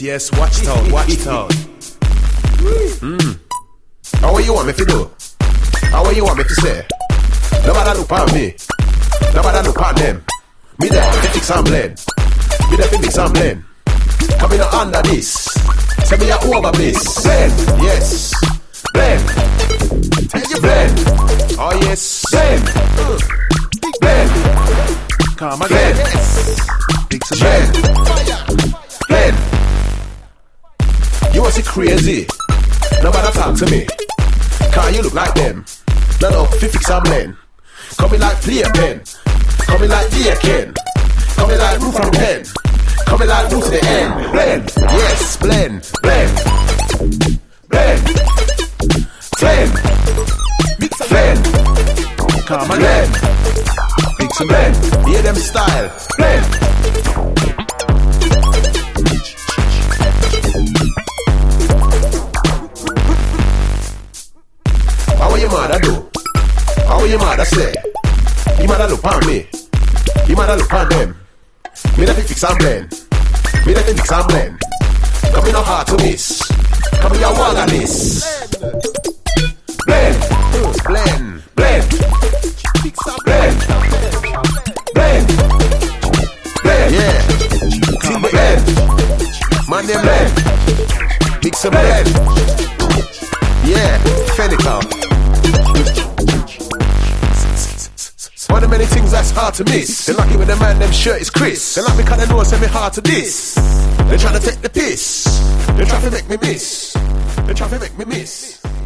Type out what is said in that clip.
yes, watch it out, watch it out. How what you want me to do? How what you want me to say? Nobody look at me. Nobody look at them. Me there to fix and blend. Me there to mix and blend. Coming under this. Tell me you're over this. Blend, yes. Blend. Tell you blend. Oh yes. Blend. Blend. Come again. Big blend. Blend. You want to see crazy? Nobody talk to me. Cause you look like them. No, fix and blend. Coming like play pen. Coming like dear Ken. Coming like roof and pen. Coming like root to the end. Blend. Yes, blend. Blend. Blend. Blend. Blend. Come Blend. again. Big some blend. Hear them style. Blend. How what your mother do? How what your mother say? Your mother look on me. Your mother look on them. Me that fix and blend. Me that fix and blend. Come in no hard to miss. Come in your wall on this. Blend. Blend. Blend. Blend. Blend. Blend. Yeah. Team blend. Man them blend. Mix and blend. Yeah. Fenical. One of many things that's hard to miss. They lucky when the man them shirt is Chris. They like me kinda know send me hard to this. They tryna take the piss. They try to make me miss. They try to make me miss.